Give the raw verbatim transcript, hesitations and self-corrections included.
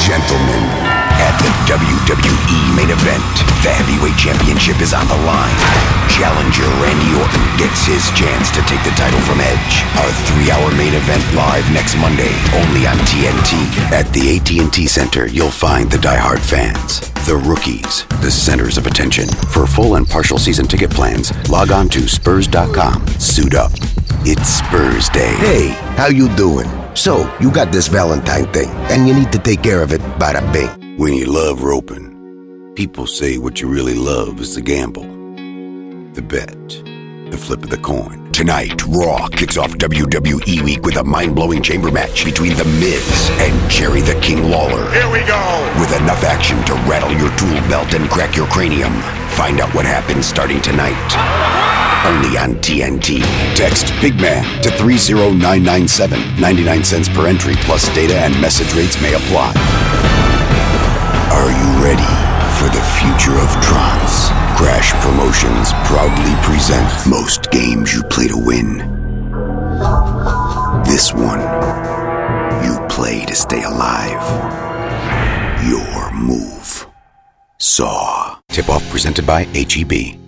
gentlemen, at the W W E main event, the heavyweight championship is on the line. Challenger Randy Orton gets his chance to take the title from Edge. Our three-hour main event live next Monday, only on T N T. At the A T and T Center, you'll find the diehard fans, the rookies, the centers of attention. For full and partial season ticket plans, log on to Spurs dot com. Suit up. It's Spurs Day. Hey, how you doing? So, you got this Valentine thing, and you need to take care of it, bada bing. When you love roping, people say what you really love is the gamble, the bet, the flip of the coin. Tonight, Raw kicks off W W E Week with a mind-blowing chamber match between The Miz and Jerry the King Lawler. Here we go! With enough action to rattle your tool belt and crack your cranium. Find out what happens starting tonight. Only on T N T. Text Pigman to three zero nine nine seven. ninety-nine cents per entry, plus data and message rates may apply. Are you ready for the future of trance? Crash Promotions proudly present most games you play to win. This one, you play to stay alive. Your move. Saw. Tip-off presented by H E B.